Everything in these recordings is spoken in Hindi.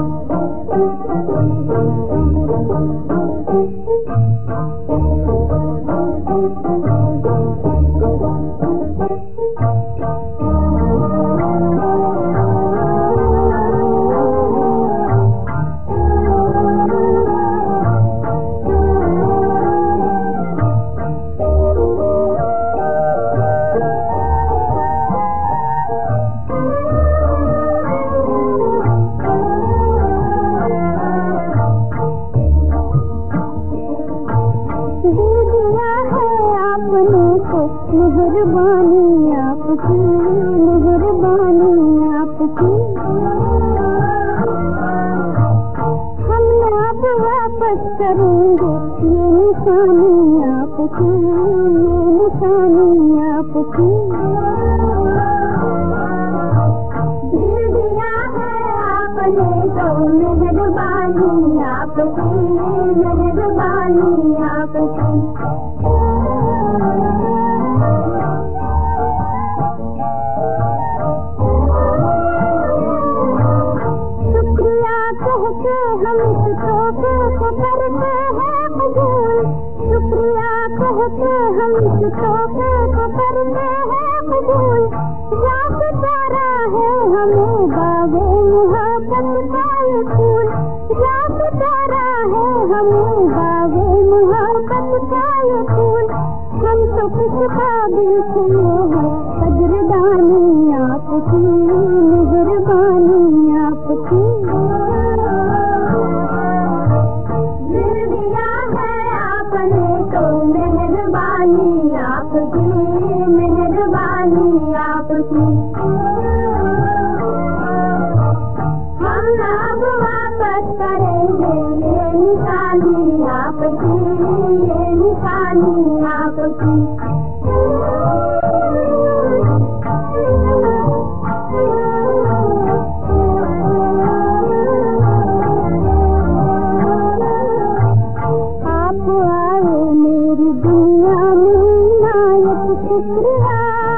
मेहरबानी आपकी, मेहरबानी आपकी। हम अब वापस करेंगे ये निशानी आपकी, ये निशानी आपकी। दिल दिया है आपने तो मेहरबानी आपकी, मेहरबानी आपकी। हम इस तोहफे को करते हैं कबूल, शुक्रिया कहते हम इस तोहफे को करते हैं कबूल। याद प्यारा है हमें बागे मुहब्बत का ये फूल, याद प्यारा है हमें बागे मुहब्बत का ये फूल। हम तो किस काबिल थे हैं कदरदानी आपकी, मेहरबानी आपकी। मेहरबानी आपकी, मेहरबानी आपकी। हम अब वापस करेंगे ये निशानी आपकी, ये निशानी आपकी। शुक्रिया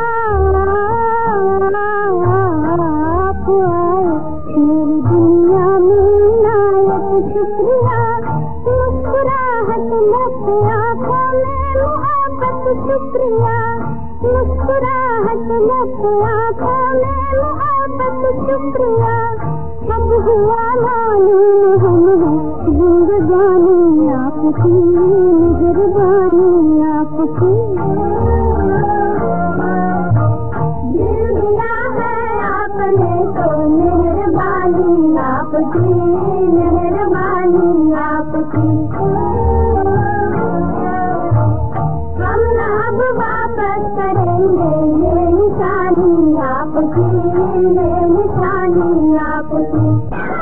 आप आए मेरी दुनिया में नायक, शुक्रिया। मुस्कुराहट लगे आँखों में मोहब्बत, शुक्रिया। मुस्कुराहट लगे आँखों में मोहब्बत, शुक्रिया। अब हुआ मालूम हम हैं जिंदगानी आपकी, मेहरबानी आपकी। मेहरबानी आपकी, मेहरबानी आपकी। हम अब वापस करेंगे ये निशानी आपकी, ये निशानी आपकी।